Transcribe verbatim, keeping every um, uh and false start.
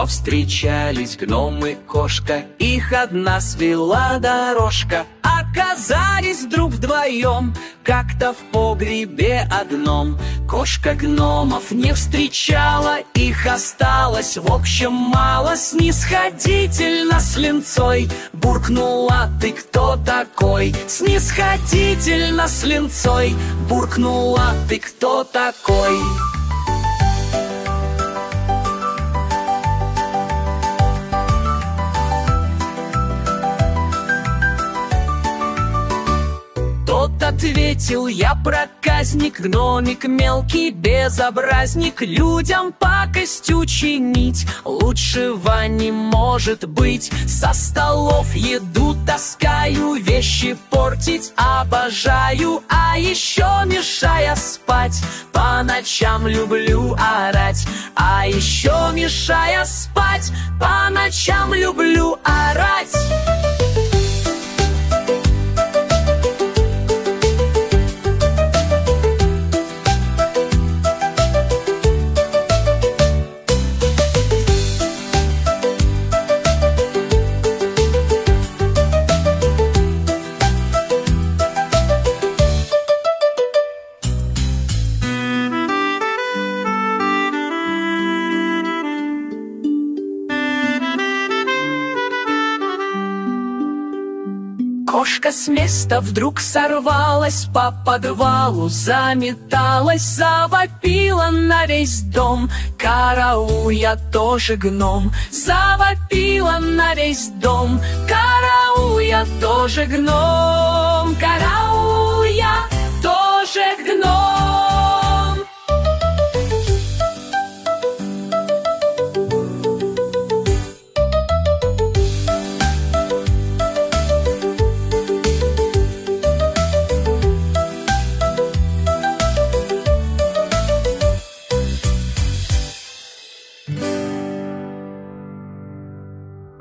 Повстречались гном и кошка, их одна свела дорожка. Оказались друг вдвоем, как-то в погребе одном. Кошка гномов не встречала, их осталось в общем мало. Снисходительно с линцой буркнула: ты кто такой? Снисходительно с линцой буркнула: ты кто такой? Тот ответил: я проказник, гномик мелкий безобразник. Людям пакость учинить лучшего не может быть. Со столов еду таскаю, вещи портить обожаю. А еще мешая спать, по ночам люблю орать. А еще мешая спать, по ночам люблю орать. Кошка с места вдруг сорвалась, по подвалу заметалась, завопила на весь дом: караул, я тоже гном! Завопила на весь дом: караул, я тоже гном! Караул!